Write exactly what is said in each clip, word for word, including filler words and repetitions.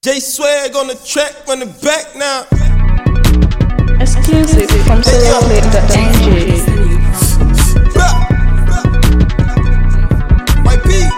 J Swag on the track, run it back now. Exclusive from Soloclip dot N G. My beat.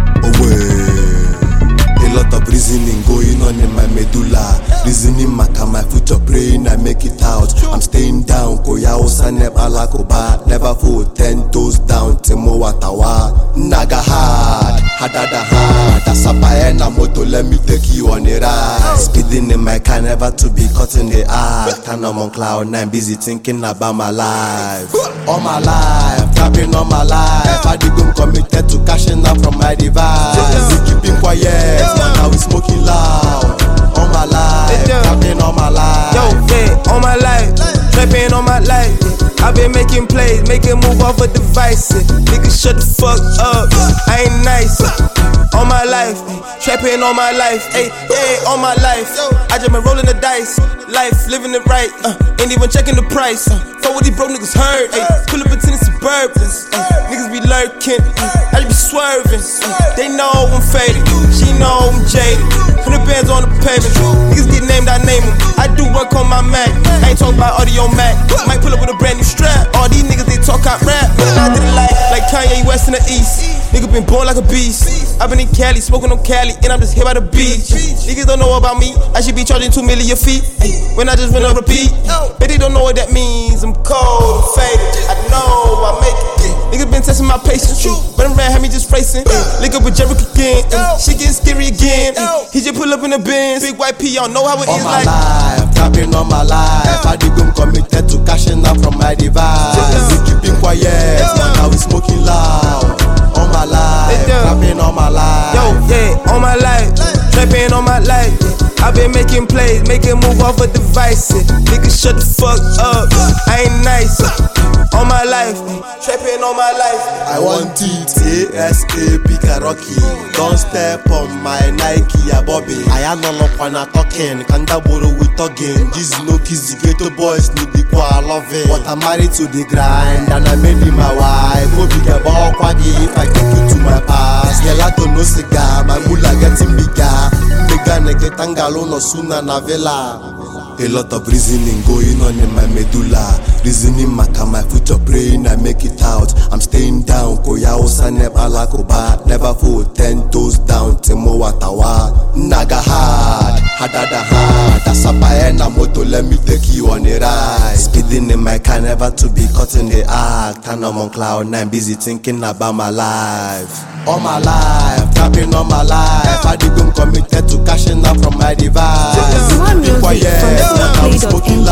Away. A lot of reasoning going on in my medulla. Reasoning maka my future brain, I make it out. I'm staying down, koya osaneb alakoba. Never fall ten toes down, timo watawa. Naga hard, hadada hard. Asapa na moto, let me take you on a ride. Speeding in my car, never to be caught in the act. And I'm on cloud nine, busy thinking about my life. All my life, trapping all my life. I dig committed to cashing out from my device. We keeping quiet, now we smoking loud. All my life, trapping all my life. Yo, yeah, all my life, trapping all my life. I've been making plays, making move off a device. Niggas shut the fuck up, I ain't nice. All my life, trapping all my life. Hey, yeah, all my life. I just been rolling the dice, life, living it right. Uh, ain't even checking the price. Uh, fuck what these broke niggas heard. Hey, pull up into the Suburbans. Uh, niggas be lurking, uh, I just be swerving. Uh, they know I'm faded, she know I'm jaded. Hundred bands on the pavement, niggas get named, I name them. I do work on my Mac, I ain't talking about audio Mac. Might pull up with a brand new strap. All these niggas they talk out rap, but I did it like like Kanye West in the East. Nigga been born like a beast. I been in Cali, smoking on Cali, and I'm just here by the beach. Niggas don't know about me, I should be charging two million feet. When I just went on repeat, but they don't know what that means. I'm cold, I'm faded, I know I make it. Niggas been testing my patience, but I'm had me just racing. Link up with Jericho again, she getting scary again. He just pull up in the Benz, big white P, y'all know how it all is my like. Life, trapping all my life. I dig committed to cashing out from my device. We keeping quiet, now we smoking loud. All my life, trapping all my life. Yo, yeah, all my life, trapping all my life. I've been making plays, making move off a device. Niggas shut the fuck up, I ain't nice. All my life, trapping all my life. I want it, A S A P Rocky. Don't step on my Nike, a Bobby. I am no look when I talking, Kandaburu with talking. This no kids, ghetto boys need the qua love it. But I'm married to the grind, and I made him my wife. Go big about quaggy if I take you to my past. Gelato no cigar, my mula getting bigger. Mega negetangalo no sooner na vela. A lot of reasoning going on in my medulla. Reasoning maka my future brain, I make it out. I'm staying down, koya osaneb alakoba. Never fall ten toes down, timo watawa. Naga hard, hadada hard. Asapa na moto, let me take you on a ride. Speeding in my car, never to be caught in the act. And I'm on cloud nine, busy thinking about my life. All my life, trapping all my life. I dig committed to cashing out from my device. More music from Soloclip dot N G.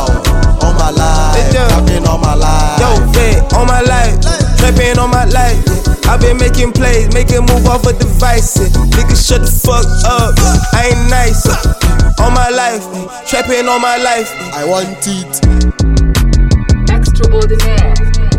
All my life, trapping all my life. Yo, yeah, all my life, trapping all my life. I've been making plays, making move off a device. Niggas shut the fuck up, I ain't nice. All my life, trapping all my life. I want it. Extraordinaire.